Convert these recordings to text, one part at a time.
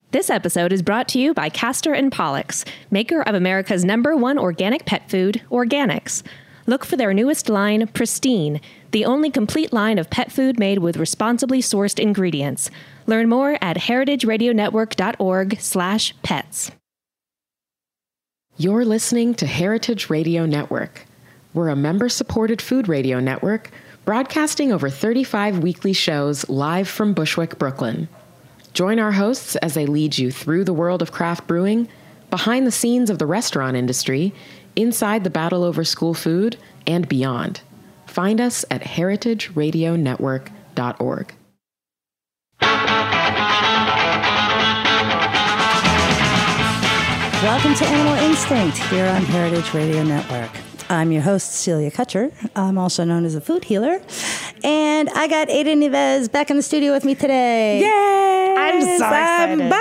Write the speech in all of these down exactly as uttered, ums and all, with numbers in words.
This episode is brought to you by Castor and Pollux, maker of America's number one organic pet food, Organics. Look for their newest line, Pristine, the only complete line of pet food made with responsibly sourced ingredients. Learn more at heritageradionetwork.org slash pets. You're listening to Heritage Radio Network. We're a member-supported food radio network broadcasting over thirty-five weekly shows live from Bushwick, Brooklyn. Join our hosts as they lead you through the world of craft brewing, behind the scenes of the restaurant industry, inside the battle over school food, and beyond. Find us at heritage radio network dot org. Welcome to Animal Instinct here on Heritage Radio Network. I'm your host, Celia Kutcher. I'm also known as a food healer. And I got Ada Nieves back in the studio with me today. Yay! I'm so excited. I'm back.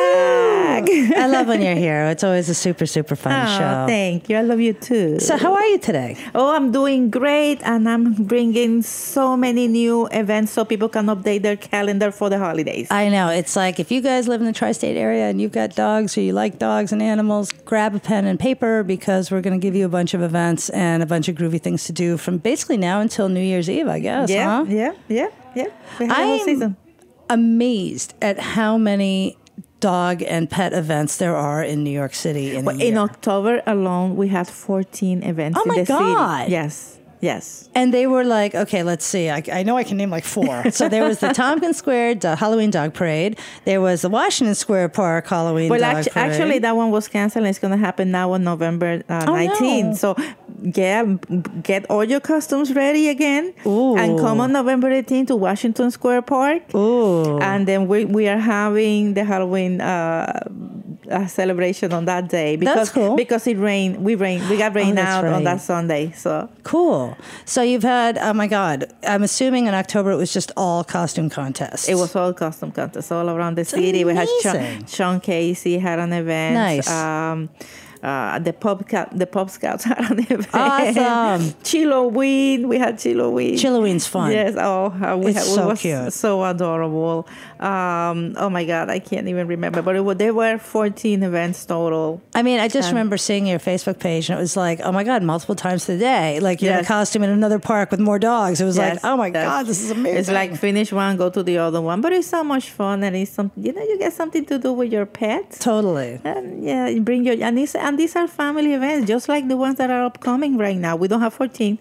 I love when you're here. It's always a super, super fun oh, show. Thank you. I love you too. So how are you today? Oh, I'm doing great. And I'm bringing so many new events so people can update their calendar for the holidays. I know. It's like if you guys live in the tri-state area and you've got dogs or you like dogs and animals, grab a pen and paper because we're going to give you a bunch of events and a bunch of groovy things to do from basically now until New Year's Eve, I guess. Yeah, huh? yeah, yeah, yeah. We have a whole season. Amazed at how many dog and pet events there are in New York City in well, a year. In October alone, we had fourteen events oh in my the God. city. Yes. Yes. And they were like, okay, let's see. I, I know I can name like four. So there was the Tompkins Square uh, Halloween Dog Parade. There was the Washington Square Park Halloween well, Dog actu- Parade. actually, that one was canceled. It's going to happen now on November uh, oh, nineteenth. No. So, yeah, get all your costumes ready again. Ooh. And come on November eighteenth to Washington Square Park. Ooh. And then we, we are having the Halloween uh, uh, celebration on that day. Because, That's cool. Because it rained. We rained. We got rain oh, out right. on that Sunday. So cool. So you've had, oh my God, I'm assuming in October it was just all costume contests. It was all costume contests all around the It's city. amazing. We had Sean, Sean Casey had an event. Nice. Um, uh, the pub the pub scouts had an event. Awesome. Chilloween, we had Chilloween. Chilloween's fun. Yes. Oh, uh, we it's had, so it was cute. So adorable. Um, oh my God, I can't even remember. But it was, there were fourteen events total. I mean, I just Um, remember seeing your Facebook page, and it was like, oh my God, multiple times a day. Like you're in a Yes. costume in another park with more dogs. It was Yes, like, oh my yes. God, this is amazing. It's like finish one, go to the other one. But it's so much fun, and it's some, you know, you get something to do with your pets. Totally. And yeah, you bring your and these and these are family events, just like the ones that are upcoming right now. We don't have fourteen.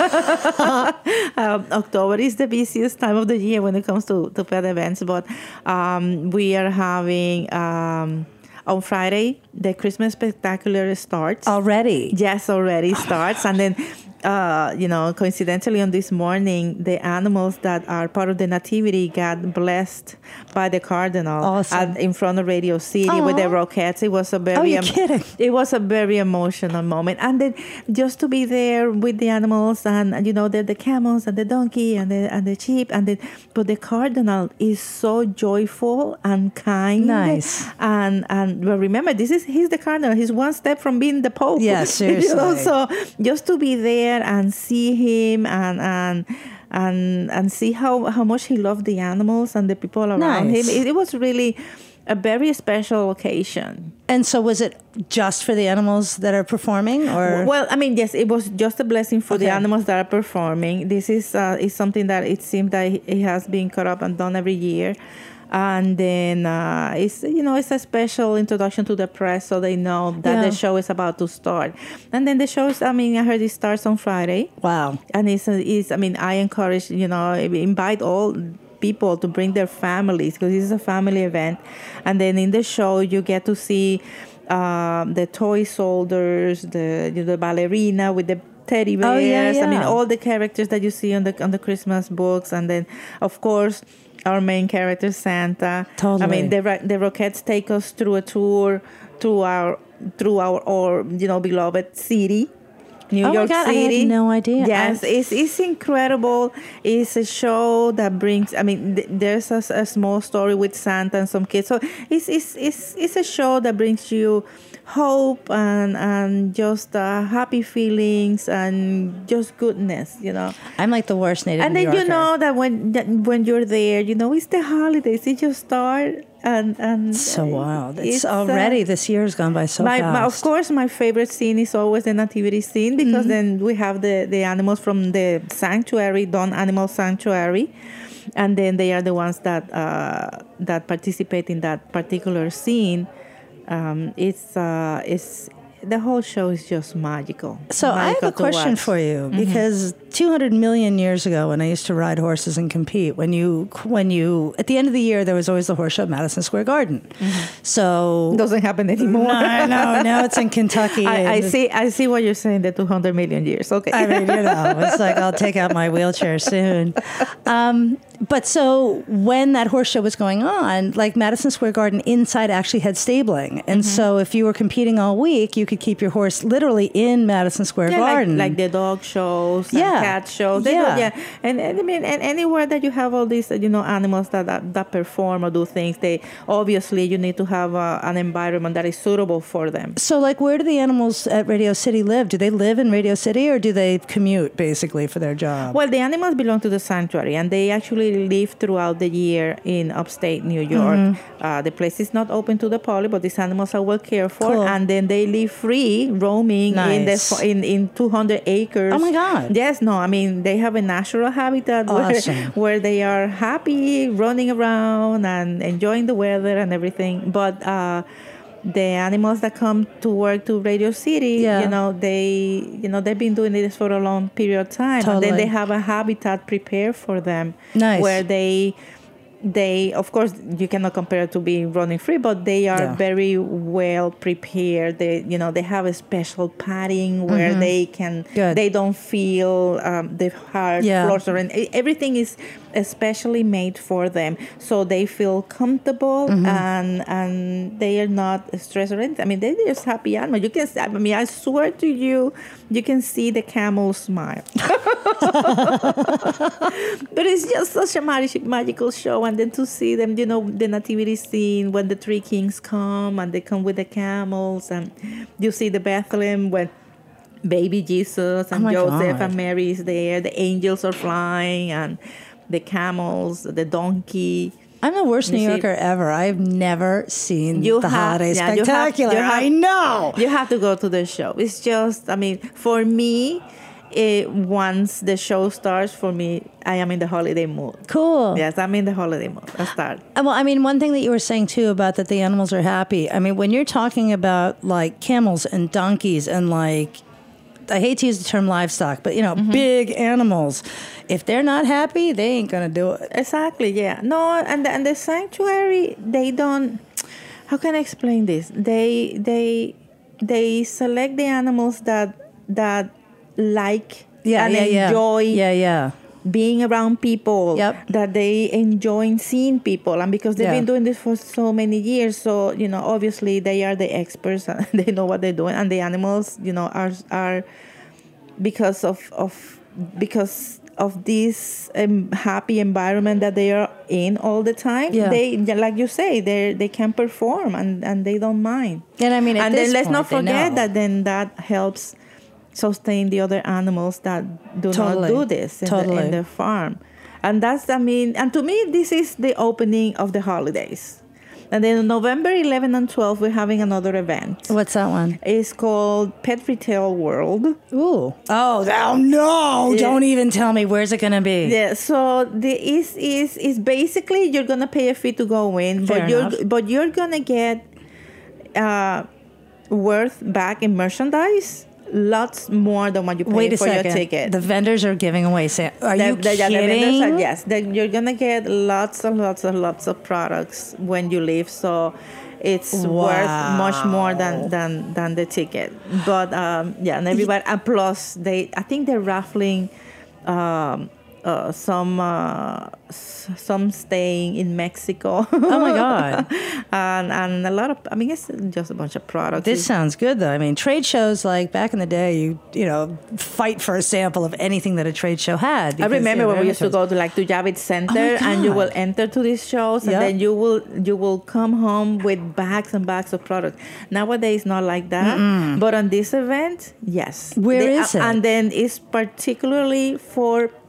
um, October is the busiest time of the year when it comes to, to pet events, but um, we are having um, on Friday the Christmas Spectacular starts Already. Yes, already starts, and then. Uh, you know, coincidentally on this morning, the animals that are part of the nativity got blessed by the cardinal Awesome. at, in front of Radio City with the Aw. Rockettes. It was a very Oh, you're em- kidding. It was a very emotional moment, and then just to be there with the animals, and, and you know, the the camels and the donkey and the and the sheep, and the but the cardinal is so joyful and kind. Nice. And and well, remember, this is he's the cardinal. He's one step from being the pope. Yeah, seriously. You know, so just to be there and see him and and and and see how, how much he loved the animals and the people around Nice. him. It, it was really a very special occasion. And so was it just for the animals that are performing, or? Well, I mean, yes, it was just a blessing for Okay. the animals that are performing. This is uh, is something that it seems that it has been cut up and done every year. And then uh, it's, you know, it's a special introduction to the press so they know that Yeah. the show is about to start. And then the show is, I mean, I heard it starts on Friday. Wow. And it's, it's I mean, I encourage, you know, invite all people to bring their families because this is a family event. And then in the show, you get to see um, the toy soldiers, the, you know, the ballerina with the teddy bears. Oh, yeah, I mean, yeah. all the characters that you see on the on the Christmas books. And then, of course, our main character, Santa. Totally. I mean, the Ro- the Rockettes take us through a tour through our through our, our you know, beloved city. New Oh my York God, I had City. no idea. Yes, I- it's it's incredible. It's a show that brings. I mean, th- there's a, a small story with Santa and some kids. So it's it's it's it's a show that brings you hope and and just uh, happy feelings and just goodness. You know. I'm like the worst native And New then you Yorker. know that when that when you're there, you know, it's the holidays. It just start. and and So wild. It's, it's, uh, already, this year's gone by so my, fast. my, of course, my favorite scene is always the nativity scene because then we have the, the animals from the sanctuary, Dawn Animal Sanctuary, and then they are the ones that uh, that participate in that particular scene. Um, it's uh, it's the whole show is just magical. So I have Magical a to question watch. for you because two hundred million years ago, when I used to ride horses and compete, when you when you at the end of the year there was always the horse show at Madison Square Garden. So Doesn't happen anymore. no, no, now it's in Kentucky. I, I and- see. I see what you're saying. The two hundred million years. Okay. I mean, you know, it's like I'll take out my wheelchair soon. Um, but so when that horse show was going on, like Madison Square Garden inside actually had stabling, and so if you were competing all week, you could keep your horse literally in Madison Square Yeah, like, Garden. like the dog shows, and Yeah. cat shows. They Yeah. do, yeah, and, and I mean, and anywhere that you have all these, you know, animals that that, that perform or do things, they obviously you need to have uh, an environment that is suitable for them. So, like, where do the animals at Radio City live? Do they live in Radio City, or do they commute basically for their job? Well, the animals belong to the sanctuary, and they actually live throughout the year in upstate New York. Mm-hmm. Uh, the place is not open to the public, but these animals are well cared for, Cool. and then they live free, roaming in the Nice. fo- in in two hundred acres. Oh my God. Yes, no, I mean they have a natural habitat Awesome. where where they are happy running around and enjoying the weather and everything, but. Uh, the animals that come to work to Radio City, Yeah. you know, they, you know, they've been doing this for a long period of time, and Totally. then they have a habitat prepared for them, Nice. where they, they, of course, you cannot compare it to being running free, but they are Yeah. very well prepared. They, you know, they have a special padding where they can, Good. they don't feel um, the hard Yeah. floors or anything. Everything is especially made for them, so they feel comfortable and and they are not stressed or anything. I mean, they're just happy animals. You can, I mean, I swear to you, you can see the camel smile. But it's just such a magic, magical show, and then to see them, you know, the nativity scene when the three kings come and they come with the camels, and you see the Bethlehem when baby Jesus and Oh my Joseph God. and Mary is there, the angels are flying, and the camels, the donkey. I'm the worst You New see- Yorker ever. I've never seen You the have- Holiday yeah, you have- Spectacular. you have- I know. You have to go to the show. It's just, I mean, for me, it, once the show starts, for me, I am in the holiday mood. Cool. Yes, I'm in the holiday mood. I start. Uh, Well, I mean, one thing that you were saying too about that the animals are happy. I mean, when you're talking about like camels and donkeys and like, I hate to use the term livestock, but you know, big animals, if they're not happy, they ain't gonna do it. Exactly, yeah. No, and the, and the sanctuary, they don't, how can I explain this? They they they select the animals that that like Yeah, and yeah, yeah. enjoy Yeah, yeah. being around people, Yep. that they enjoy seeing people, and because they've Yeah. been doing this for so many years, so you know, obviously they are the experts and they know what they're doing, and the animals, you know, are are because of of because of this um, happy environment that they are in all the time. Yeah. They, like you say, they they can perform and and they don't mind. And I mean, at and this then let's not point, they forget know. that then that helps sustain the other animals that do Totally. not do this in, the, Totally. in the farm. And that's, I mean, and to me, this is the opening of the holidays. And then November eleventh and twelfth, we're having another event. What's that one? It's called Pet Retail World. Ooh. Oh, oh no! Yeah. Don't even tell me. Where's it gonna be? Yeah, so the is is is basically you're gonna pay a fee to go in, Fair but you're enough. but you're gonna get uh, worth back in merchandise, lots more than what you pay Wait a for second. your ticket. The vendors are giving away. Sa- are The- you the- yeah, the kidding? vendors are- yes, the, you're gonna get lots and lots and lots of products when you leave. So it's worth much more than than than the ticket. But um, yeah, and everybody. And plus, they I think they're raffling. Um, uh, some uh, s- some staying in Mexico. Oh my God. and and a lot of, I mean, it's just a bunch of products. This It's- sounds good, though. I mean, trade shows, like back in the day, you you know, fight for a sample of anything that a trade show had. I because, remember you know, when we used to everything's- go to like to Javits Center, and you will God. enter to these shows, and Yep. then you will you will come home with bags and bags of products. Nowadays, not like that. But on this event, yes. Where They- is it? And then it's particularly for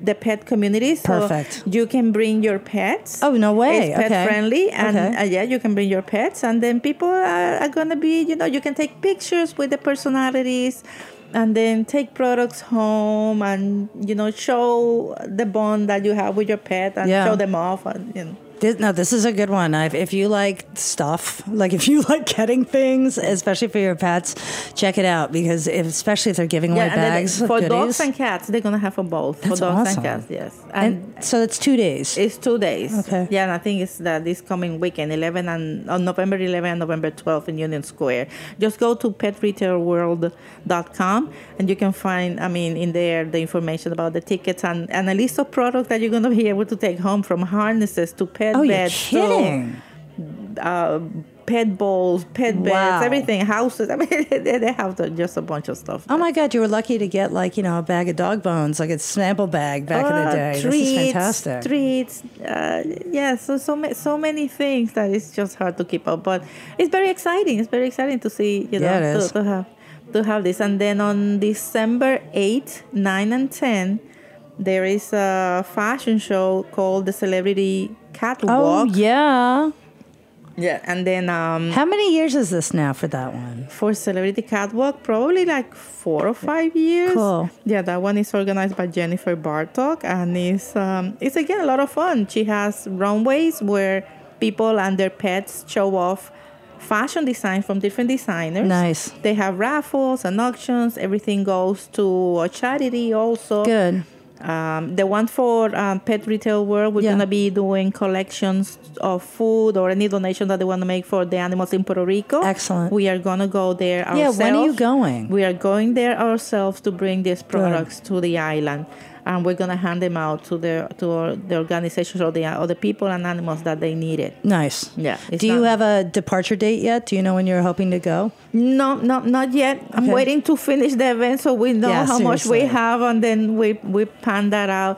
the pet community. So Perfect. you can bring your pets. Oh, no way. It's pet Okay. friendly. And Okay. uh, yeah, you can bring your pets. And then people are, are going to be, you know, you can take pictures with the personalities and then take products home and, you know, show the bond that you have with your pet and Yeah. show them off. And, you know. This, no, this is a good one. I've, if you like stuff, like if you like getting things, especially for your pets, check it out because if, especially if they're giving away and then bags for of dogs goodies. and cats, they're going to have for both. That's for dogs awesome. and cats, yes. And, And so it's two days. it's two days. Okay. Yeah, and I think it's that this coming weekend, eleven and on November eleventh and November twelfth in Union Square. Just go to pet retail world dot com and you can find, I mean, in there the information about the tickets and, and a list of products that you're going to be able to take home, from harnesses to pet Oh, you're beds kidding. to uh, pet bowls, pet Wow. beds, everything, houses. I mean, they, they have the, just a bunch of stuff. Oh my God, you were lucky to get like, you know, a bag of dog bones, like a sample bag back in the Uh, day. Treats, this is fantastic. Treats, uh, yeah, so so, ma- so many things that it's just hard to keep up. But it's very exciting. It's very exciting to see, you know, Yeah, it to, is. to have to have this. And then on December eighth, nine, and ten, there is a fashion show called the Celebrity Catwalk. Oh, yeah. Yeah, and then um, How many years is this now for that one? for Celebrity Catwalk, probably like four or five years. Cool. Yeah, that one is organized by Jennifer Bartok, and it's um, it's again a lot of fun. She has runways where people and their pets show off fashion design from different designers. Nice. They have raffles and auctions. Everything goes to a charity also. Good. Um, the one for um, Pet Retail World, we're Yeah. going to be doing collections of food or any donation that they want to make for the animals in Puerto Rico. Excellent. We are going to go there Yeah, ourselves. when are you going? We are going there ourselves to bring these products to the island. And we're going to hand them out to the to our, the organizations or the, or the people and animals that they need it. Nice. Yeah. it's Do you not- have a departure date yet? Do you know when you're hoping to go? No, no, not yet. I'm Okay. waiting to finish the event so we know Yeah, how much we seriously. have, and then we we pan that out.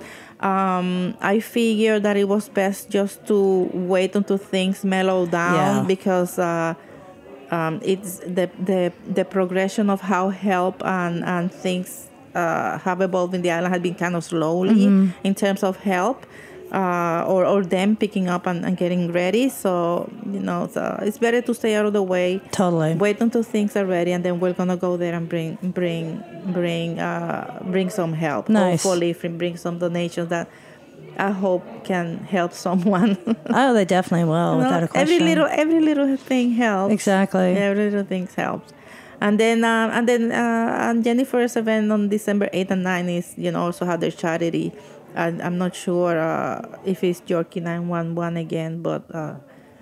Um, I figured that it was best just to wait until things mellow down Yeah. because uh, um, it's the the the progression of how help and and things uh, have evolved in the island has been kind of slowly Mm-hmm. in terms of help. Uh, or, or them picking up and, and getting ready. So, you know, so it's better to stay out of the way. Totally. Wait until things are ready, and then we're gonna go there and bring bring bring uh, bring some help. Nice. Hopefully, bring some donations that I hope can help someone. Oh, they definitely will, You know, without a question. every little every little thing helps. Exactly. Every little thing helps. And then uh, and then uh, and Jennifer's event on December eighth and ninth is, you know, also have their charity. And I'm not sure uh, if it's Yorkie nine one one again, but uh,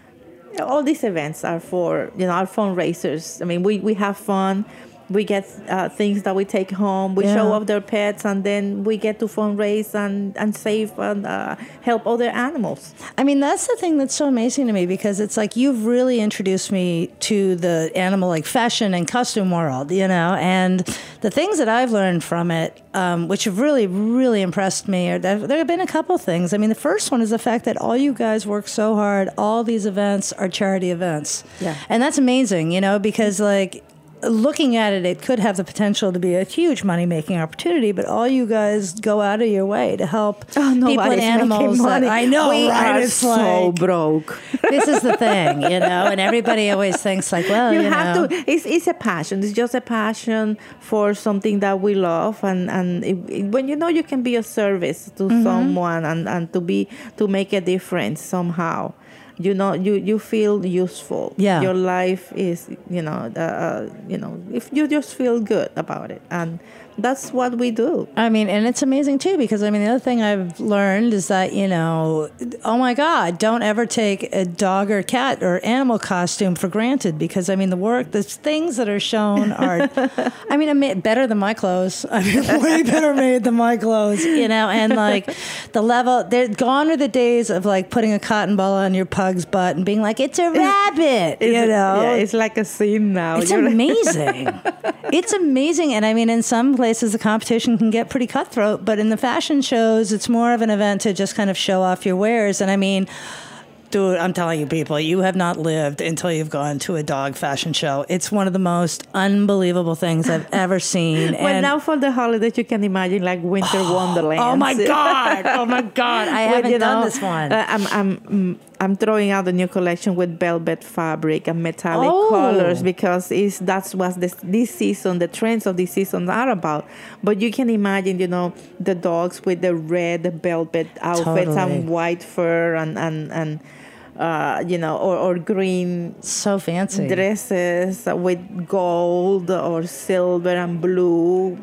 all these events are for, you know, our fundraisers. I mean, we, we have fun. We get uh, things that we take home. We Yeah. show off their pets, and then we get to fundraise and, and save and uh, help other animals. I mean, that's the thing that's so amazing to me because it's like you've really introduced me to the animal like fashion and costume world, you know, and the things that I've learned from it, um, which have really, really impressed me, are that there have been a couple things. I mean, the first one is the fact that all you guys work so hard. All these events are charity events. Yeah. And that's amazing, you know, because like, looking at it, it could have the potential to be a huge money-making opportunity, but all you guys go out of your way to help Oh, people and nobody's making animals. That, money. I know, we right? are It's so like, broke. this is the thing, you know, and everybody always thinks like, well, you, you, have know. to. It's it's a passion. It's just a passion for something that we love, and and it, it- when you know you can be a service to Mm-hmm. someone and, and to be to make a difference somehow. You know, you, you feel useful. Yeah. Your life is, you know, uh, uh, you know, if you just feel good about it, and that's what we do. I mean, and it's amazing too, because I mean, the other thing I've learned is that, you know, oh my God, don't ever take a dog or cat or animal costume for granted, because I mean, the work, the things that are shown are, I mean, ama- better than my clothes. I mean, way better made than my clothes, you know, and like the level, they're gone are the days of like putting a cotton ball on your pug's butt and being like, it's a rabbit, you It's- know. yeah, it's like a scene now. It's You're- amazing. It's amazing. And I mean, in some places, the competition can get pretty cutthroat, but in the fashion shows, it's more of an event to just kind of show off your wares. And I mean, Dude, I'm telling you, people, you have not lived until you've gone to a dog fashion show. It's one of the most unbelievable things I've ever seen. Well, and now for the holidays, you can imagine like winter wonderland. oh my God. Oh my God. I Well, haven't you done know, this one. uh, I'm, I'm, mm, I'm throwing out a new collection with velvet fabric and metallic Oh. colors because it's, that's what this, this season, the trends of this season are about. But you can imagine, you know, the dogs with the red velvet outfits Totally. and white fur and, and, and uh, you know, or, or green So fancy. dresses with gold or silver and blue,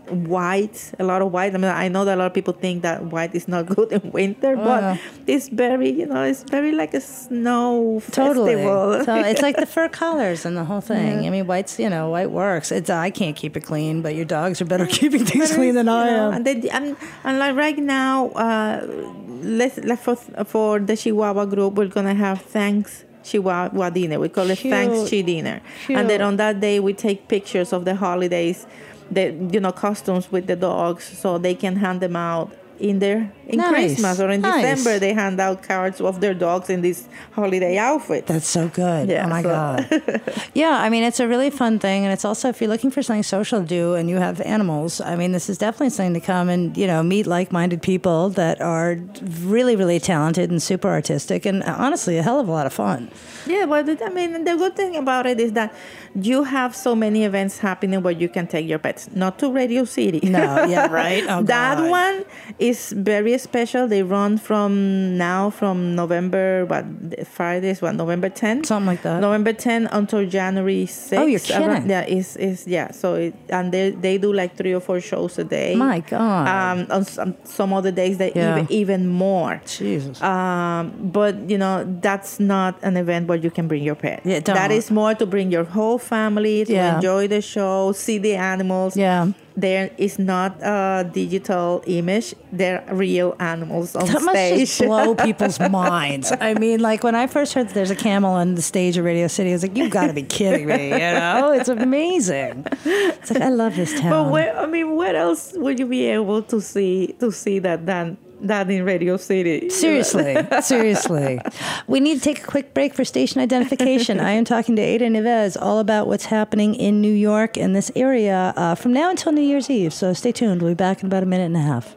white, a lot of white. I mean, I know that a lot of people think that white is not good in winter, Oh, but yeah. it's very, you know, it's very like a snow Totally. festival. So it's like the fur collars and the whole thing. I mean, white's, you know, white works. It's I can't keep it clean, but your dogs are better keeping things clean than I You know, am. And, they, and, and like right now, uh, let's, let's for, for the Chihuahua group, we're going to have thanks Chihuahua dinner. We call it Cute. Thanks Chi dinner. Cute. And then on that day, we take pictures of the holidays, the, you know, costumes with the dogs so they can hand them out in their in Nice. Christmas or in Nice. December. They hand out cards of their dogs in this holiday outfit. That's so good. Yeah, oh my so- God. Yeah, I mean, it's a really fun thing. And it's also, if you're looking for something social to do and you have animals, I mean, this is definitely something to come and, you know, meet like-minded people that are really, really talented and super artistic and honestly, a hell of a lot of fun. Yeah, but it- I mean, the good thing about it is that you have so many events happening where you can take your pets. Not to Radio City. No, yeah, right? Oh, that God. one is very special. They run from now from November, what, Fridays, what, November tenth? Something like that. November tenth until January sixth. Oh, you're kidding. Around- yeah, is is yeah. So it, and they they do like three or four shows a day. My God. Um, on some, some other days they Yeah. even even more. Jesus. Um, but you know that's not an event where you can bring your pet. Yeah, don't. That is more to bring your whole family to Yeah. enjoy the show, see the animals. Yeah. There is not a digital image; they're real animals on That must stage. just blow people's minds. I mean, like when I first heard that there's a camel on the stage of Radio City, I was like, "You've got to be kidding me!" You know, it's amazing. It's like I love this town. But where, I mean, where else would you be able to see to see that than that in Radio City? Seriously, seriously. We need to take a quick break for station identification. I am talking to Ada Neves all about what's happening in New York and this area uh, from now until New Year's Eve. So stay tuned. We'll be back in about a minute and a half.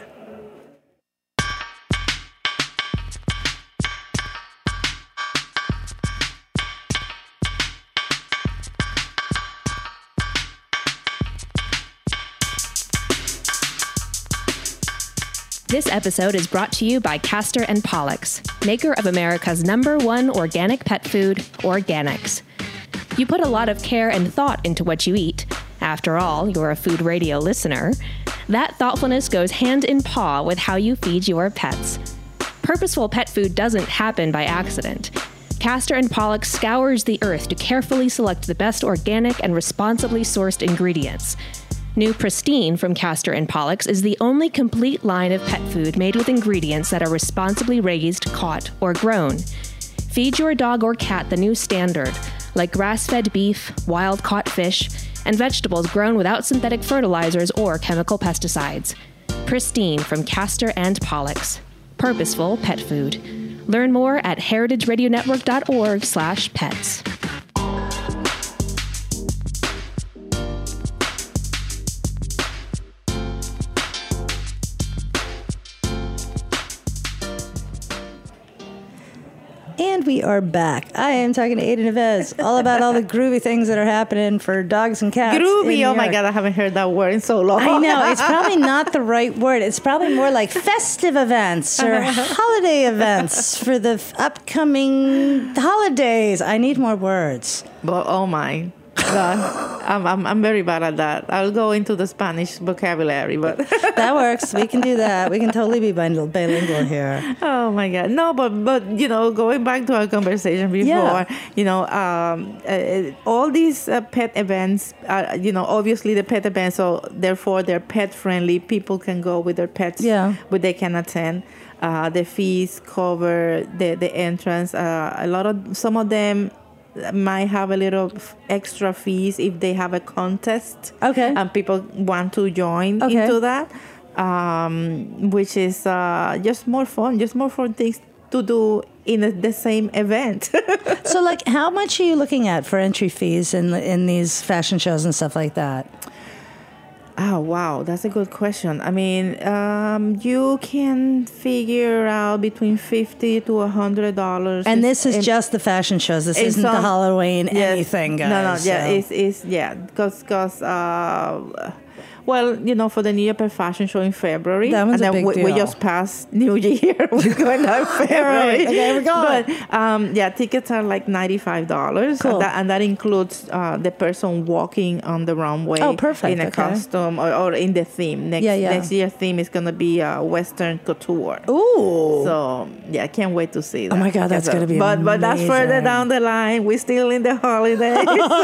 This episode is brought to you by Castor and Pollux, maker of America's number one organic pet food, Organics. You put a lot of care and thought into what you eat. After all, you're a food radio listener. That thoughtfulness goes hand in paw with how you feed your pets. Purposeful pet food doesn't happen by accident. Castor and Pollux scours the earth to carefully select the best organic and responsibly sourced ingredients. New Pristine from Castor and Pollux is the only complete line of pet food made with ingredients that are responsibly raised, caught, or grown. Feed your dog or cat the new standard, like grass-fed beef, wild-caught fish, and vegetables grown without synthetic fertilizers or chemical pesticides. Pristine from Castor and Pollux. Purposeful pet food. Learn more at heritageradionetwork.org slash pets. And we are back. I am talking to Ada Neves all about all the groovy things that are happening for dogs and cats. in Groovy. New Oh my York. God, I haven't heard that word in so long. I know. It's probably not the right word. It's probably more like festive events or holiday events for the f- upcoming holidays. I need more words. But oh my God, I'm, I'm I'm very bad at that. I'll go into the Spanish vocabulary, but That works. We can do that. We can totally be bilingual, bilingual here. oh my God, no. But but you know, going back to our conversation before, Yeah. you know, um, uh, all these uh, pet events, are, you know, obviously the pet events, so therefore they're pet friendly. People can go with their pets, Yeah. but they can attend. Uh, the fees cover the the entrance. Uh, a lot of some of them might have a little f- extra fees if they have a contest. Okay. And people want to join Okay. into that, um, which is uh, just more fun, just more fun things to do in a, the same event. So, like, how much are you looking at for entry fees in in these fashion shows and stuff like that? Oh, wow. That's a good question. I mean, um, you can figure out between fifty to one hundred dollars. And this is just the fashion shows. This isn't some, the Halloween yes, anything, guys. No, no, yeah, so. it's, it's, yeah, because, because, uh, well, you know, for the New Year Pet Fashion Show in February. That was and a then big we, deal. we just passed New Year. We're going out February. Right, okay, we're going. But, um, yeah, tickets are like ninety-five dollars. Cool. And that, and that includes uh, the person walking on the runway. Oh, perfect, in a okay. costume or, or in the theme. Next, Yeah, yeah. next year's theme is going to be uh, Western couture. Ooh. So, yeah, I can't wait to see that. Oh my God, that's Because, gonna be But, but that's further amazing. down the line. We're still in the holidays.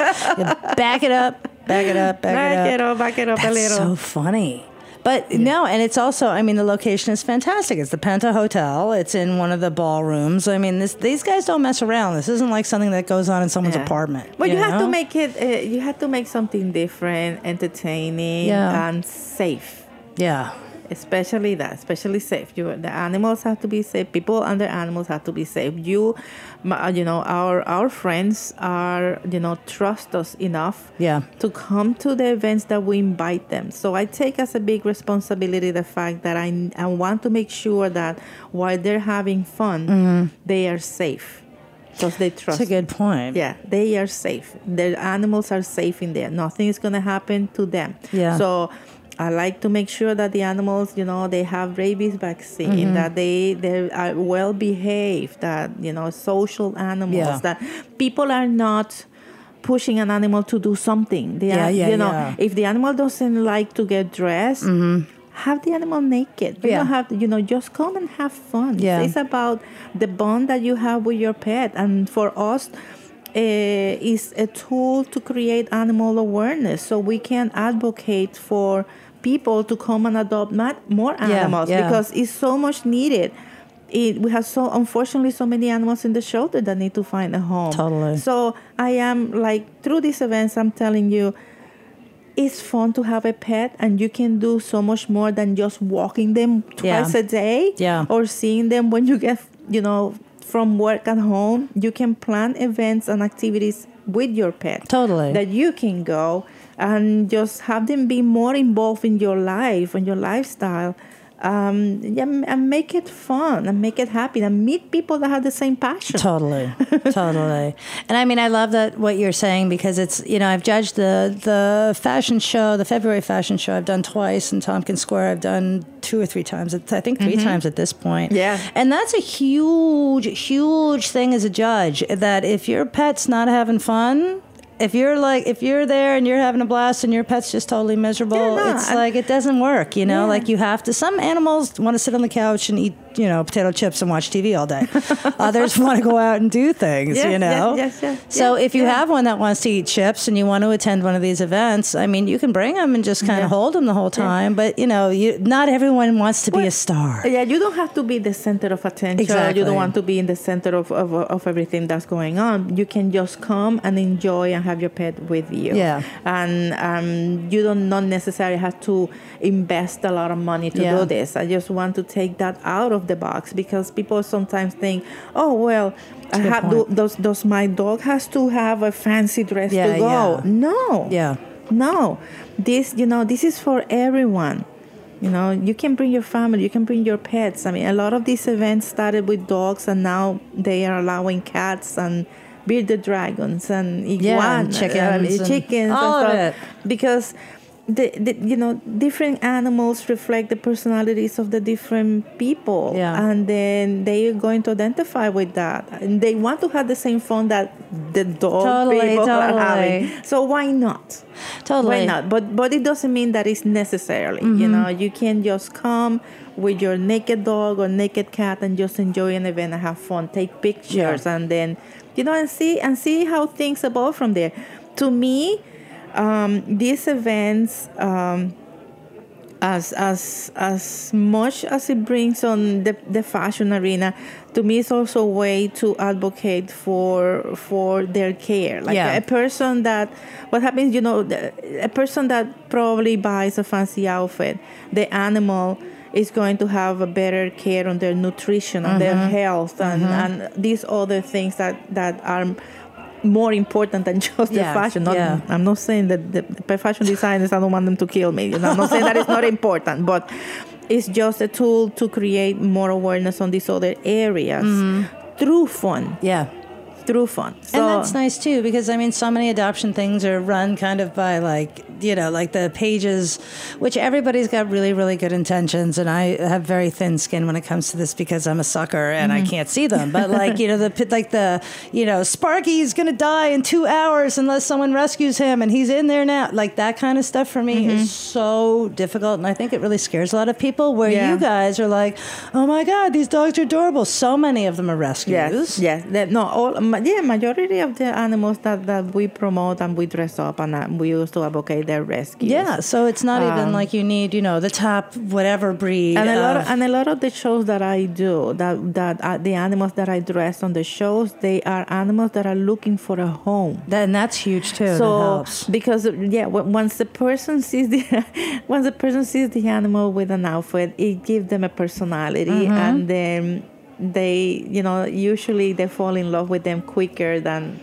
Back it up. Back it up. Back, back it it up. up, back it up That's a little. so funny. But no, and it's also, I mean, the location is fantastic. It's the Penta Hotel. It's in one of the ballrooms. I mean, this, these guys don't mess around. This isn't like something that goes on in someone's Yeah. apartment. But you, have know? to make it. Uh, you have to make something different, entertaining, Yeah. and safe. Yeah. Especially that, especially safe. You, the animals have to be safe. People and the animals have to be safe. You, my- you know, our our friends are, you know, trust us enough. Yeah. To come to the events that we invite them. So I take as a big responsibility the fact that I I want to make sure that while they're having fun, they are safe. Because they trust. That's a good point. Yeah, they are safe. The animals are safe in there. Nothing is going to happen to them. Yeah. So I like to make sure that the animals, you know, they have rabies vaccine, Mm-hmm. that they, they are well behaved, that, you know, social animals, Yeah. that people are not pushing an animal to do something. They Yeah, are, yeah, you know, yeah. if the animal doesn't like to get dressed, have the animal naked. You Yeah. don't have to, you know, just come and have fun. Yeah. It's about the bond that you have with your pet. And for us, uh, is a tool to create animal awareness so we can advocate for people to come and adopt ma- more animals yeah. because it's so much needed. It, we have so unfortunately so many animals in the shelter that need to find a home. Totally. So I am like through these events, I'm telling you, it's fun to have a pet, and you can do so much more than just walking them twice Yeah. a day, Yeah. or seeing them when you get, you know, from work at home. You can plan events and activities with your pet. Totally. That you can go and just have them be more involved in your life and your lifestyle. Um, yeah, and make it fun and make it happy and meet people that have the same passion. Totally, totally. And I mean, I love that what you're saying because it's, you know, I've judged the the fashion show, the February fashion show I've done twice in Tompkins Square. I've done two or three times. I think three Mm-hmm. times at this point. Yeah. And that's a huge, huge thing as a judge that if your pet's not having fun, if you're like, if you're there and you're having a blast and your pet's just totally miserable, Yeah, no, it's I- like, it doesn't work, you know, Yeah. like you have to, some animals want to sit on the couch and eat, you know, potato chips and watch T V all day. Others want to go out and do things, Yes, you know? yes, yes, yes. So Yeah, if you yeah. have one that wants to eat chips and you want to attend one of these events, I mean, you can bring them and just kind Yeah. of hold them the whole time. But, you know, you, not everyone wants to be a star. Yeah, you don't have to be the center of attention. Exactly. You don't want to be in the center of, of, of everything that's going on. You can just come and enjoy and have your pet with you. Yeah. And um, you don't not necessarily have to invest a lot of money to Yeah. do this. I just want to take that out of the box because people sometimes think, oh, well, I a good have do, point. does, does my dog has to have a fancy dress Yeah, to go? yeah. No. Yeah. No, this, you know, this is for everyone. You know, you can bring your family, you can bring your pets. I mean, a lot of these events started with dogs, and now they are allowing cats and bearded dragons and Yeah, and iguanas, chickens uh, and chickens, all and of stuff. it. Because the, the you know different animals reflect the personalities of the different people, Yeah. and then they are going to identify with that, and they want to have the same fun that the dog Totally, people are totally. having. So why not? Totally. Why not? But but it doesn't mean that it's necessarily. You know, you can just come with your naked dog or naked cat and just enjoy an event and have fun. Take pictures Yeah. and then, you know, and see and see how things evolve from there. To me, um, these events, um, as as as much as it brings on the, the fashion arena, to me it's also a way to advocate for for their care. Like Yeah. a person that, what happens, you know, the, a person that probably buys a fancy outfit, the animal is going to have a better care on their nutrition, on mm-hmm. their health, and, mm-hmm. and these other things that, that are more important than just yeah. the fashion. Not, yeah. I'm not saying that the, the fashion designers, I don't want them to kill me. You know, I'm not saying that it's not important, but it's just a tool to create more awareness on these other areas mm-hmm. through fun. Yeah. Through fun. So, and that's nice too, because I mean, so many adoption things are run kind of by like, you know, like the pages, which everybody's got really, really good intentions. And I have very thin skin when it comes to this because I'm a sucker and mm-hmm. I can't see them. But like, you know, the like the, you know, Sparky's going to die in two hours unless someone rescues him and he's in there now. Like that kind of stuff for me mm-hmm. is so difficult. And I think it really scares a lot of people where yeah. you guys are like, oh my God, these dogs are adorable. So many of them are rescues. Yes, yes. That, no, all, yeah, majority of the animals that, that we promote and we dress up and uh, we also advocate their rescues. Yeah, so it's not um, even like you need, you know, the top whatever breed. And a of, lot of, and a lot of the shows that I do, that that uh, the animals that I dress on the shows, they are animals that are looking for a home. That, and that's huge too. So that helps. Because yeah, once the person sees the once the person sees the animal with an outfit, it gives them a personality, mm-hmm. and then they, you know, usually they fall in love with them quicker than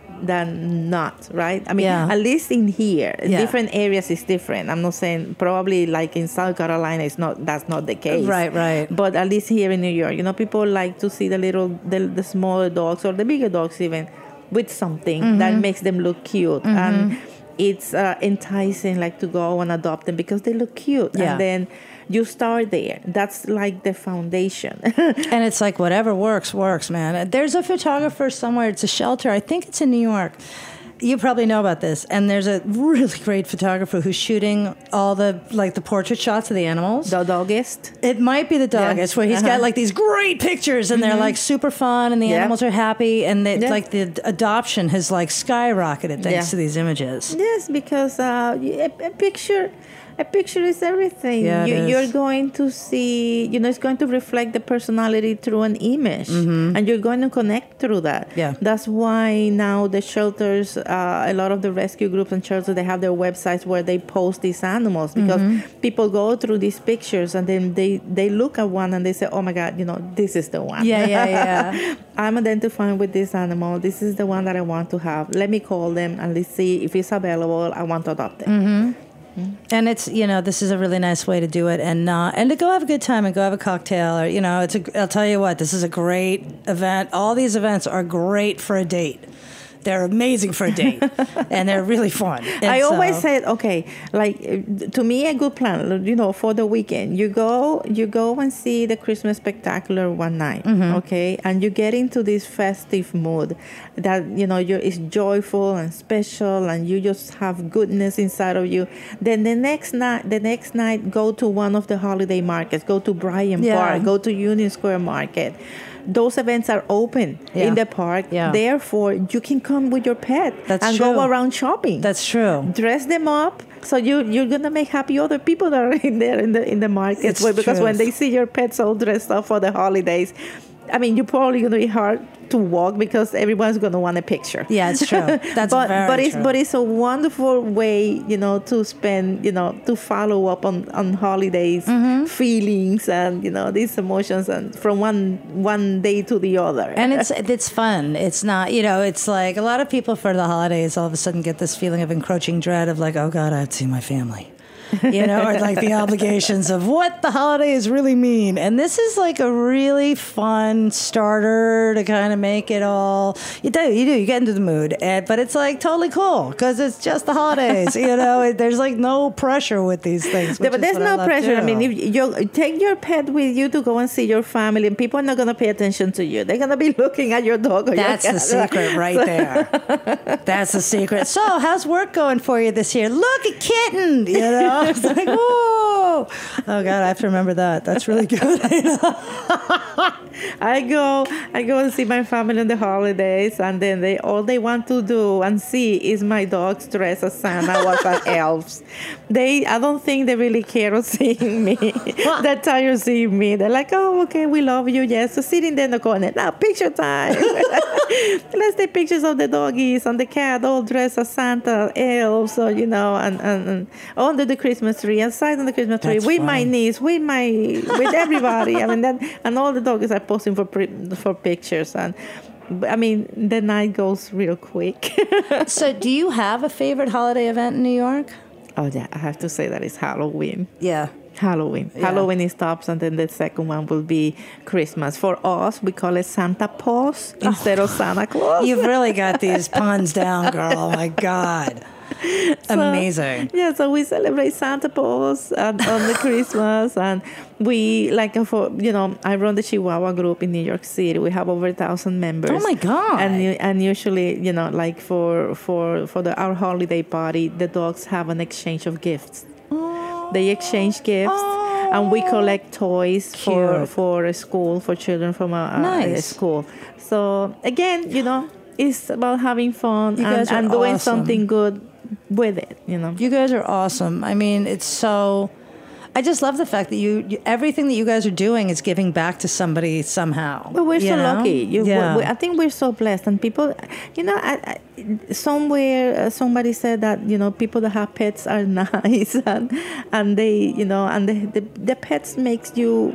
than not, right? I mean, yeah. at least in here, in yeah. different areas is different. I'm not saying probably like in South Carolina, it's not, that's not the case. Right, right. But at least here in New York, you know, people like to see the little, the, the smaller dogs or the bigger dogs even with something mm-hmm. that makes them look cute. Mm-hmm. And it's uh, enticing like to go and adopt them because they look cute. Yeah. And then you start there. That's like the foundation. And it's like whatever works, works, man. There's a photographer somewhere. It's a shelter. I think it's in New York. You probably know about this. And there's a really great photographer who's shooting all the, like, the portrait shots of the animals. The Doggist? It might be the Doggist, yes. where he's uh-huh. got, like, these great pictures, and mm-hmm. they're, like, super fun, and the yeah. animals are happy, and they, yeah. like, the adoption has, like, skyrocketed thanks yeah. to these images. Yes, because uh, a, a picture... A picture is everything. Yeah, you, it is. You're going to see, you know, it's going to reflect the personality through an image. Mm-hmm. And you're going to connect through that. Yeah. That's why now the shelters, uh, a lot of the rescue groups and shelters, they have their websites where they post these animals. Because mm-hmm. people go through these pictures and then they, they look at one and they say, oh my God, you know, this is the one. Yeah, yeah, yeah. I'm identifying with this animal. This is the one that I want to have. Let me call them and let's see if it's available. I want to adopt them. Mm-hmm. And it's, you know, this is a really nice way to do it, and uh, and to go have a good time and go have a cocktail, or, you know, it's a, I'll tell you what, this is a great event. All these events are great for a date. They're amazing for a date, and they're really fun. And I so, always said, okay, like, to me, a good plan, you know, for the weekend, you go, you go and see the Christmas Spectacular one night, mm-hmm. okay, and you get into this festive mood that, you know, you're, it's joyful and special, and you just have goodness inside of you. Then the next night, the next night, go to one of the holiday markets, go to Bryant yeah. Park, go to Union Square Market. Those events are open yeah. in the park. Yeah. Therefore, you can come with your pet That's and true. go around shopping. That's true. Dress them up. So you, you're going to make happy other people that are in there in the in the markets. Because truth. when they see your pets all dressed up for the holidays, I mean, you're probably going to be hard to walk because everyone's going to want a picture. Yeah, it's true. That's but, very but it's, true. But it's a wonderful way, you know, to spend, you know, to follow up on, on holidays, mm-hmm. feelings and, you know, these emotions and from one one day to the other. And it's it's fun. It's not, you know, it's like a lot of people for the holidays all of a sudden get this feeling of encroaching dread of like, oh God, I have to see my family. You know, or like the obligations of what the holidays really mean. And this is like a really fun starter to kind of make it all. You do, you do, you get into the mood. And, but it's like totally cool because it's just the holidays. You know, it, there's like no pressure with these things. Yeah, but there's no I pressure. Too. I mean, if you take your pet with you to go and see your family, and people are not going to pay attention to you. They're going to be looking at your dog. Or That's your the secret right there. That's the secret. So, how's work going for you this year? Look, a kitten. You know. I was like, whoa. Oh, God, I have to remember that. That's really good. I go, I go and see my family on the holidays, and then they all they want to do and see is my dogs dressed as Santa or as elves. They, I don't think they really care of seeing me. That time you see me, they're like, "Oh, okay, we love you, yes." So sitting there in the corner, now picture time. Let's take pictures of the doggies and the cat all dressed as Santa, elves, or you know, and, and, and under the Christmas tree, inside on the Christmas tree, That's with my funny. niece, with my, with everybody. I mean, that, and all the doggies are posting for pre, for pictures, and I mean, the night goes real quick. So, do you have a favorite holiday event in New York? Oh yeah, I have to say that it's Halloween. Yeah. Halloween. Yeah. Halloween is tops, and then the second one will be Christmas. For us, we call it Santa Paws instead of Santa Claus. You've really got these puns down, girl. Oh my God. Amazing. Yeah, so we celebrate Santa Paws on, on the Christmas, and we like uh, for you know I run the Chihuahua group in New York City. We have over a thousand members. Oh my God. And you- and usually you know like for for for the our holiday party, the dogs have an exchange of gifts. They exchange gifts, and we collect toys for Cute. for a school for children from a, a- a Nice. school. So again, you know, it's about having fun You and, guys are and doing awesome. something good with it. You know. You guys are awesome. I mean, it's so. I just love the fact that you, you everything that you guys are doing is giving back to somebody somehow. But we're you so know? lucky. You, yeah. we, I think we're so blessed, and people, you know, I, I, somewhere uh, somebody said that you know people that have pets are nice, and and they, you know, and the the, the pets makes you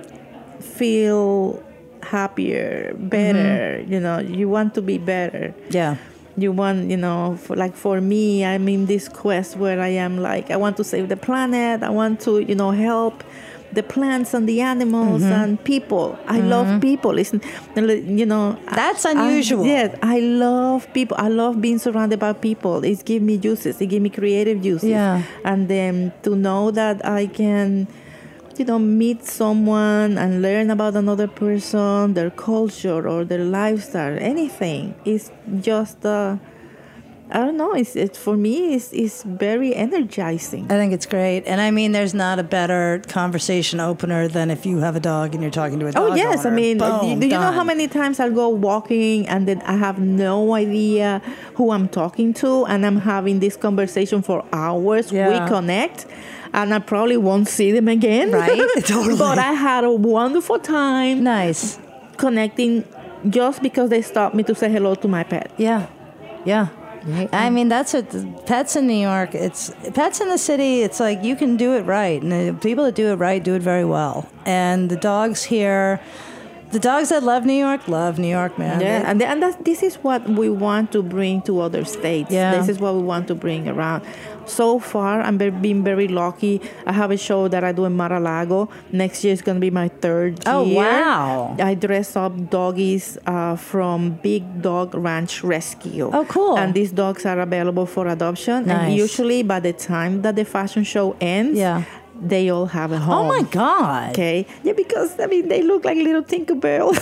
feel happier, better. Mm-hmm. You know, you want to be better. yeah. You want, you know, for, like for me, I'm in this quest where I am like, I want to save the planet. I want to, you know, help the plants and the animals Mm-hmm. and people. I love people. It's, you know, That's I- unusual. I, yes, I love people. I love being surrounded by people. It gives me juices. It gives me creative juices. Yeah. And then to know that I can, you know, meet someone and learn about another person, their culture or their lifestyle, anything. It's just, uh, I don't know. It's it for me. It's it's very energizing. I think it's great. And I mean, there's not a better conversation opener than if you have a dog and you're talking to a dog Oh yes, owner. I mean, Boom, you, do you know how done. many times I'll go walking and then I have no idea who I'm talking to, and I'm having this conversation for hours. Yeah. We connect, and I probably won't see them again. Right? Totally. But I had a wonderful time Nice. connecting just because they stopped me to say hello to my pet. Yeah. Yeah. I mean, that's what pets in New York. It's pets in the city. It's like you can do it right, and the people that do it right do it very well. And the dogs here, the dogs that love New York love New York, man. Yeah, and, and that's, this is what we want to bring to other states. Yeah. This is what we want to bring around. So far, I'm be- being very lucky. I have a show that I do in Mar-a-Lago. Next year is going to be my third Oh, year. wow. I dress up doggies uh, from Big Dog Ranch Rescue. Oh, cool. And these dogs are available for adoption. Nice. And usually by the time that the fashion show ends, Yeah. they all have a Oh home. my God. Okay. Yeah, because I mean they look like little Tinkerbells.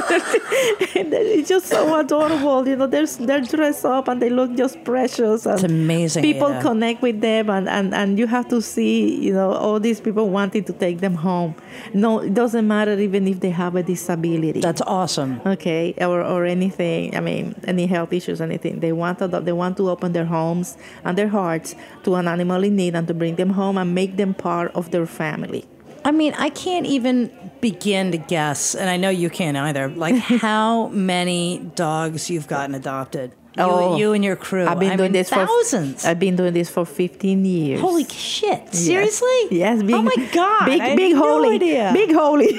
It's just so adorable. You know, they're they're dressed up and they look just precious. And It's amazing, People yeah. connect with them, and, and, and you have to see, you know, all these people wanting to take them home. No, it doesn't matter even if they have a disability. That's awesome. Okay, or, or anything. I mean, any health issues, anything. They want to they want to open their homes and their hearts to an animal in need and to bring them home and make them part of their family. I mean, I can't even begin to guess, and I know you can't either, like how many dogs you've gotten adopted. You, Oh, you and your crew. I've been I doing mean, this for thousands. I've been doing this for fifteen years. Holy shit! Yes. Seriously? Yes. Big, oh my God! Big I had big no holy. idea. Big holy.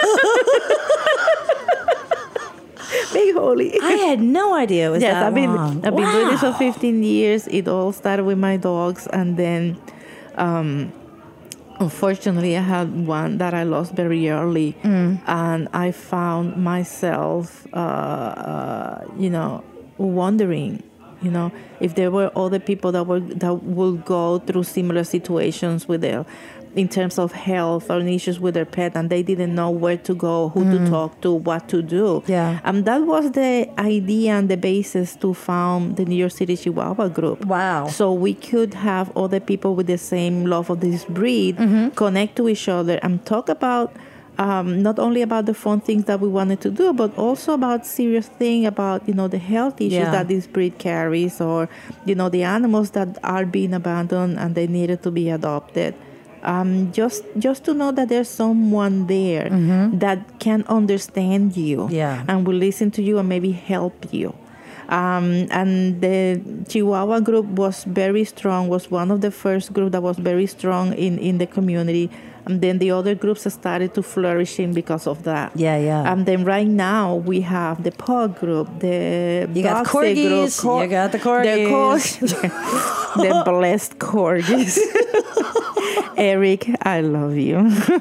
Big holy. I had no idea it was Yes, that I've been long. I've been doing this for Wow. fifteen years. It all started with my dogs, and then, um, unfortunately, I had one that I lost very early, Mm. and I found myself, uh, uh, you know, wondering, you know, if there were other people that were that would go through similar situations with their, in terms of health or issues with their pet, and they didn't know where to go, who to talk to, what to do. Yeah. And that was the idea and the basis to found the New York City Chihuahua group. Wow. So we could have other people with the same love of this breed connect to each other and talk about Um, not only about the fun things that we wanted to do, but also about serious thing about, you know, the health issues Yeah. that this breed carries, or, you know, the animals that are being abandoned and they needed to be adopted. Um, just just to know that there's someone there that can understand you Yeah. and will listen to you and maybe help you. Um, and the Chihuahua group was very strong, was one of the first group that was very strong in, in the community. And then the other groups started to flourishing because of that. Yeah, yeah. And then right now we have the Pug group, the You got the Boxer group, corgis, you got the corgis. The, cor- the blessed corgis. Eric, I love you.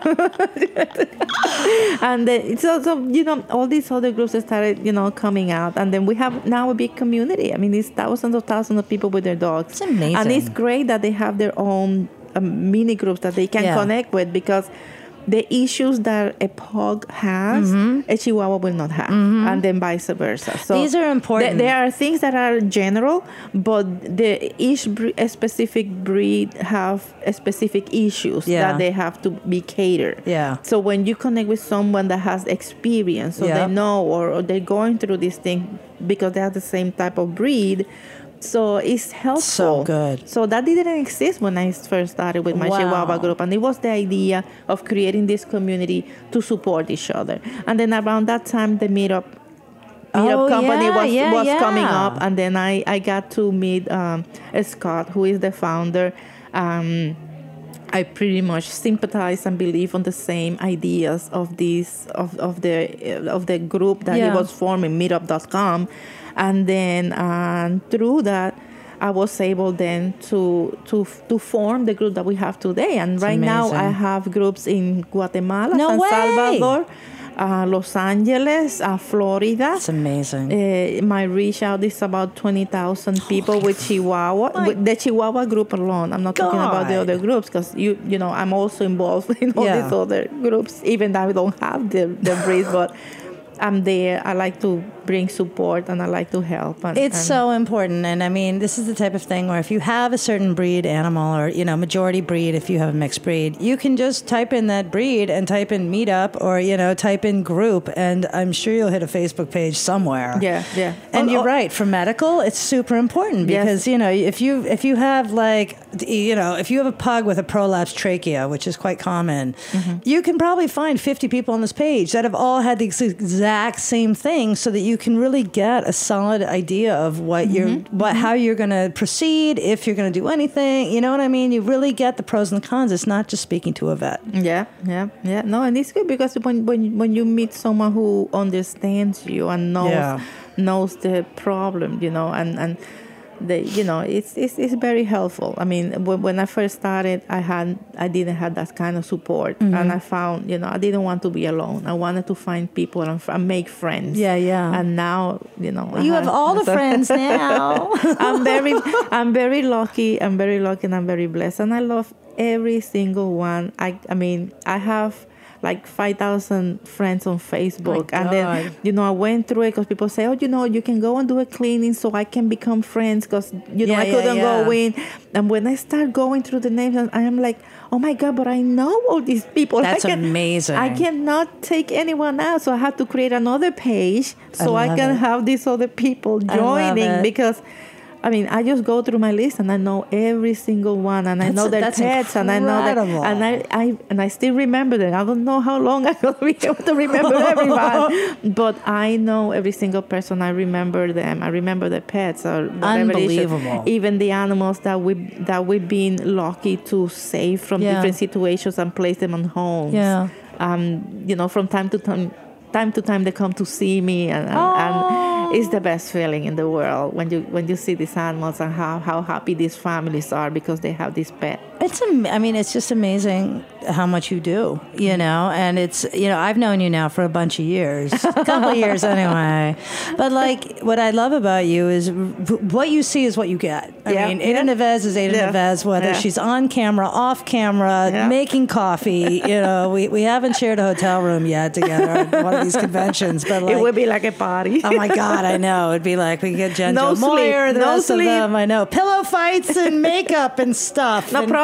And then, so, so, you know, all these other groups started, you know, coming out. And then we have now a big community. I mean, it's thousands of thousands of people with their dogs. It's amazing. And it's great that they have their own um, mini groups that they can Yeah. connect with, because the issues that a pug has, a Chihuahua will not have, and then vice versa. So These are important. th- there are things that are general, but the each bre- a specific breed have a specific issues Yeah. that they have to be catered. Yeah. So when you connect with someone that has experience, so Yeah. they know, or, or they're going through this thing because they have the same type of breed. So it's helpful. So good. So that didn't exist when I first started with my Wow. Chihuahua group. And it was the idea of creating this community to support each other. And then around that time, the meetup, meetup Oh, company yeah, was, yeah, was yeah. coming up. And then I, I got to meet um, Scott, who is the founder. Um, I pretty much sympathize and believe on the same ideas of this of, of the of the group that Yeah. he was forming, meetup dot com. And then um, through that, I was able then to to to form the group that we have today. And right now, amazing. I have groups in Guatemala, No San way. Salvador, uh, Los Angeles, uh, Florida. It's amazing. Uh, my reach out is about twenty thousand people with Chihuahua, my with the Chihuahua group alone. I'm not talking about the God. other groups, because you you know I'm also involved in all Yeah. these other groups, even though I don't have the the breed, but I'm there. I like to bring support and I like to help. And, It's and so important. And I mean, this is the type of thing where if you have a certain breed animal, or, you know, majority breed, if you have a mixed breed, you can just type in that breed and type in meetup, or, you know, type in group, and I'm sure you'll hit a Facebook page somewhere. Yeah, yeah. And Oh, you're oh, right, for medical, it's super important, Yes. because, you know, if you if you have like, you know, if you have a pug with a prolapsed trachea, which is quite common, Mm-hmm. you can probably find fifty people on this page that have all had the ex- exact same thing, so that you can really get a solid idea of what Mm-hmm. you're, what, how you're going to proceed, if you're going to do anything. You know what I mean? You really get the pros and the cons. It's not just speaking to a vet. Yeah, yeah, yeah. No, and it's good because when when when you meet someone who understands you and knows Yeah. knows the problem, you know, and and the you know it's it's it's very helpful. I mean, when, when I first started, I had I didn't have that kind of support, Mm-hmm. and I found you know I didn't want to be alone. I wanted to find people and, f- and make friends. Yeah, yeah. And now you know I You have all the so- friends now. I'm very, I'm very lucky. I'm very lucky, and I'm very blessed, and I love every single one. I, I mean, I have like five thousand friends on Facebook, My and God. then you know I went through it because people say, oh, you know, you can go and do a cleaning so I can become friends, because you know Yeah, I yeah, couldn't yeah. go in, and when I start going through the names, I am like, oh my God, but I know all these people. That's I can, amazing. I cannot take anyone out, so I have to create another page so I, love can it. have these other people I love joining, it. because I mean, I just go through my list and I know every single one, and I That's- know their that's pets, and I know that, incredible. and I, I and I still remember them. I don't know how long I'm gonna be able to remember everyone, but I know every single person. I remember them. I remember their pets or whatever it is. Unbelievable. Even the animals that we that we've been lucky to save from Yeah. different situations and place them on homes. Yeah. Um, you know, from time to time. Time to time, they come to see me, and, and, and it's the best feeling in the world when you when you see these animals and how, how happy these families are because they have this pet. It's, am- I mean, it's just amazing how much you do, you know, and it's, you know, I've known you now for a bunch of years, a couple of years anyway. But like, what I love about you is what you see is what you get. I Yeah, mean, Ada yeah. Neves is Ada Yeah, Neves, whether yeah. she's on camera, off camera, Yeah. making coffee, you know, we, we haven't shared a hotel room yet together at one of these conventions, but like, It would be like a party. oh my God, I know. It'd be like we get Jen No Jo Moyer, sleep, the no rest sleep. of them. I know. Pillow fights and makeup and stuff. no, and, probably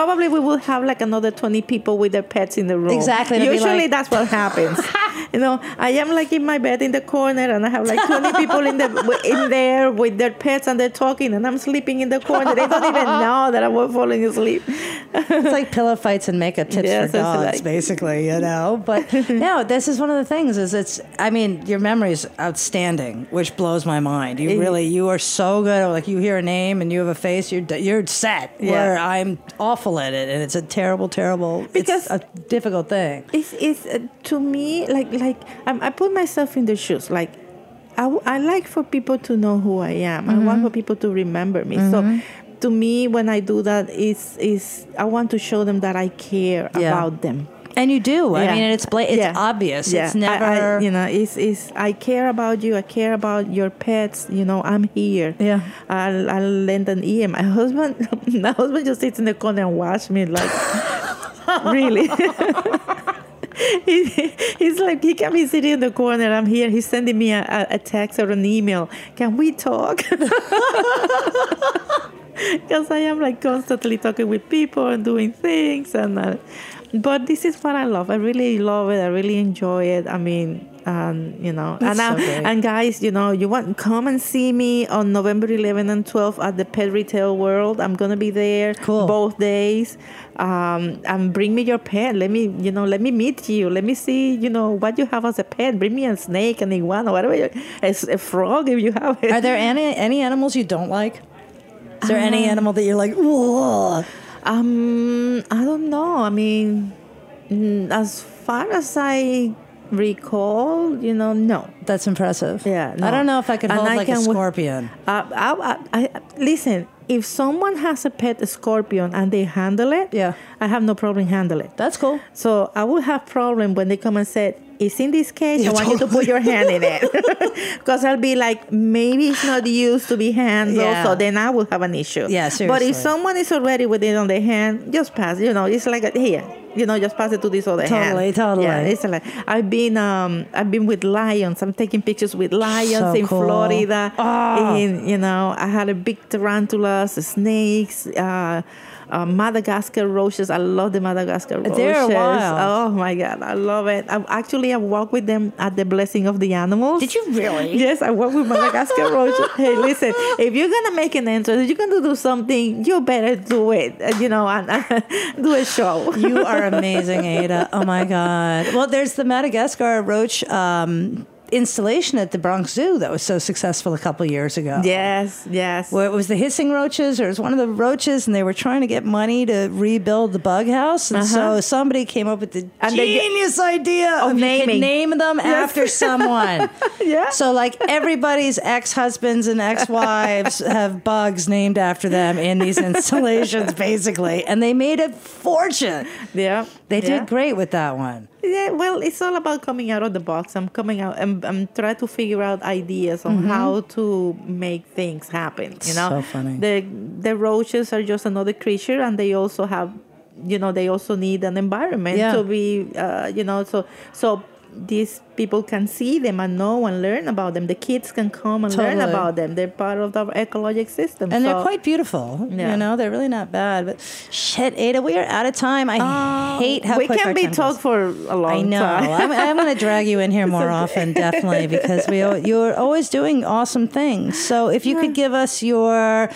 probably we will have like another twenty people with their pets in the room. Exactly. It'll be Usually like- that's what happens. You know, I am like in my bed in the corner, and I have like twenty people in the in there with their pets, and they're talking, and I'm sleeping in the corner. They don't even know that I'm falling asleep. It's like pillow fights and makeup tips Yes, for it's dogs, like- basically, you know. But no, this is one of the things. Is it's. I mean, your memory is outstanding, which blows my mind. You really, you are so good. Like you hear a name and you have a face, you're you're set. Yeah. Where I'm awful at it, and it's a terrible, terrible. Because- it's a difficult thing. It's, it's uh, to me like like um, I put myself in the shoes. Like I, w- I like for people to know who I am. Mm-hmm. I want for people to remember me. So to me, when I do that, is is I want to show them that I care Yeah. about them. And you do. I Yeah. mean, it's bla- it's Yeah. obvious. Yeah. It's I- never. I, you know, it's, it's I care about you. I care about your pets. You know, I'm here. Yeah. I'll, I'll lend an ear. My husband, my husband just sits in the corner and watch me like, really. He, he's like, he can be sitting in the corner. I'm here. He's sending me a, a, a text or an email. Can we talk? Because I am like constantly talking with people and doing things. And uh, but this is what I love. I really love it. I really enjoy it. I mean, um, you know, That's and so I, great. and guys, you know, you want come and see me on November eleventh and twelfth at the Pet Retail World. I'm gonna be there Cool. both days. Um, and bring me your pet. Let me, you know, let me meet you. Let me see, you know, what you have as a pet. Bring me a snake, an iguana, whatever. You, a, a frog if you have it. Are there any any animals you don't like? Is there any animal that you're like, ugh? Um, I don't know. I mean, mm, as far as I recall, you know, no. That's impressive. Yeah, I no. don't know if I could And hold I like a can- scorpion. Uh, I, I, I, listen, if someone has a pet scorpion and they handle it, Yeah. I have no problem handle it. That's cool. So I will have problem when they come and say, it's in this case, Yeah, I want you to totally. put your hand in it. Because I'll be like, maybe it's not used to be handled, Yeah. so then I will have an issue. Yeah, But seriously. if someone is already with it on their hand, just pass. You know, it's like, a, here, you know, just pass it to this other hand. Totally, totally. Yeah, it's like, I've been, um, I've been with lions. I'm taking pictures with lions So in cool. Florida. Oh. In, you know, I had a big tarantulas, snakes, uh, uh, Madagascar roaches. I love the Madagascar roaches. They're wild. Oh my God, I love it. I, actually, I walked with them at the Blessing of the Animals. Did you really? Yes, I walked with Madagascar roaches. Hey, listen, if you're gonna make an entrance, if you're gonna do something, you better do it. uh, You know, and, and do a show. You are amazing, Ada. Oh my God. Well, there's the Madagascar roach um, installation at the Bronx Zoo that was so successful a couple years ago. Yes, yes. Where it was the hissing roaches, or it was one of the roaches, and they were trying to get money to rebuild the bug house. And so Uh-huh. somebody came up with the And they get- genius idea of, you could naming. name them after someone. Yeah. So, like, everybody's ex-husbands and ex-wives have bugs named after them in these installations, basically. And they made a fortune. Yeah, They yeah. did great with that one. Yeah, well, it's all about coming out of the box. I'm coming out. I'm, I'm trying to figure out ideas on how to make things happen. You know, So funny. The the roaches are just another creature, and they also have, you know, they also need an environment Yeah. to be, uh, you know, so so these people can see them and know and learn about them. The kids can come and learn Totally. about them. They're part of the ecologic system. And they're so- quite beautiful. Yeah. You know, they're really not bad. But shit, Ada, we are out of time. I hate how we quick can our be time talk goes. for a long I know. time. I'm, I'm going to drag you in here more often, definitely, because we al- you're always doing awesome things. So if you could give us your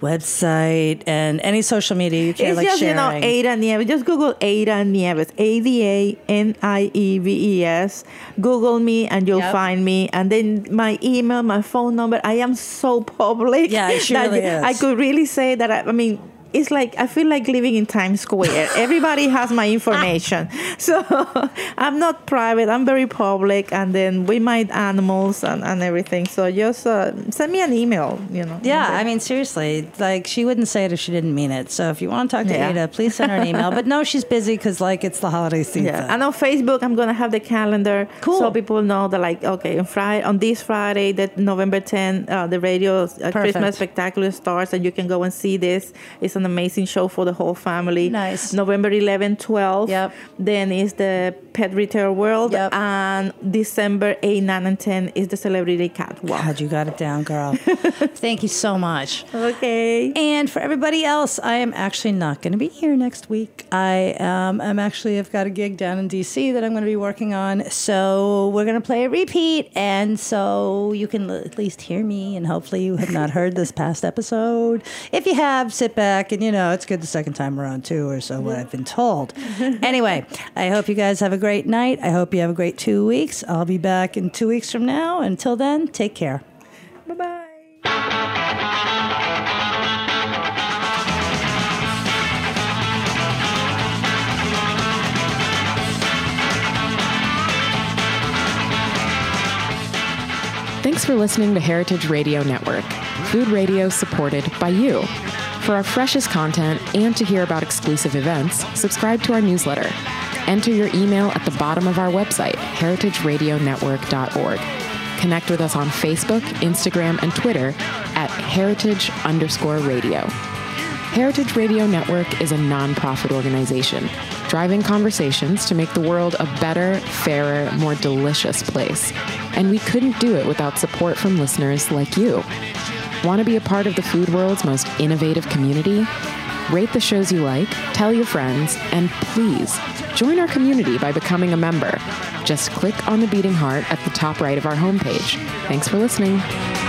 website and any social media you care It's like just, sharing. you know, Ada Nieves. Just Google Ada Nieves. A D A N I E V E S. Google me and you'll Yep. find me. And then my email, my phone number. I am so public. Yeah, it that surely is. I could really say that, I, I mean, it's like I feel like living in Times Square. Everybody has my information. So I'm not private. I'm very public. And then with my animals and, and everything. So just uh, send me an email, you know. Yeah, I mean, seriously, like, she wouldn't say it if she didn't mean it. So if you want to talk to Yeah. Ada, please send her an email. But no, she's busy because, like, it's the holiday season. Yeah, and on Facebook, I'm gonna have the calendar, Cool. so people know that, like, okay, on Friday, on this Friday, that November tenth, uh, the radio uh, Christmas Spectacular starts, and you can go and see this. It's a an amazing show for the whole family. Nice. November eleventh, twelfth. Yep. Then is the Pet Retail World. Yep. And December eighth, nine, and ten is the Celebrity Catwalk. God, you got it down, girl. Thank you so much. Okay. And for everybody else, I am actually not going to be here next week. I um, I'm actually, I've got a gig down in D C that I'm going to be working on. So we're going to play a repeat. And so you can at least hear me. And hopefully you have not heard this past episode. If you have, sit back. And, you know, it's good the second time around, too, or so what I've been told. Anyway, I hope you guys have a great night. I hope you have a great two weeks. I'll be back in two weeks from now. Until then, take care. Bye-bye. Thanks for listening to Heritage Radio Network, food radio supported by you. For our freshest content and to hear about exclusive events, subscribe to our newsletter. Enter your email at the bottom of our website, heritage radio network dot org. Connect with us on Facebook, Instagram, and Twitter at heritage underscore radio. Heritage Radio Network is a nonprofit organization driving conversations to make the world a better, fairer, more delicious place. And we couldn't do it without support from listeners like you. Want to be a part of the food world's most innovative community? Rate the shows you like, tell your friends, and please join our community by becoming a member. Just click on the beating heart at the top right of our homepage. Thanks for listening.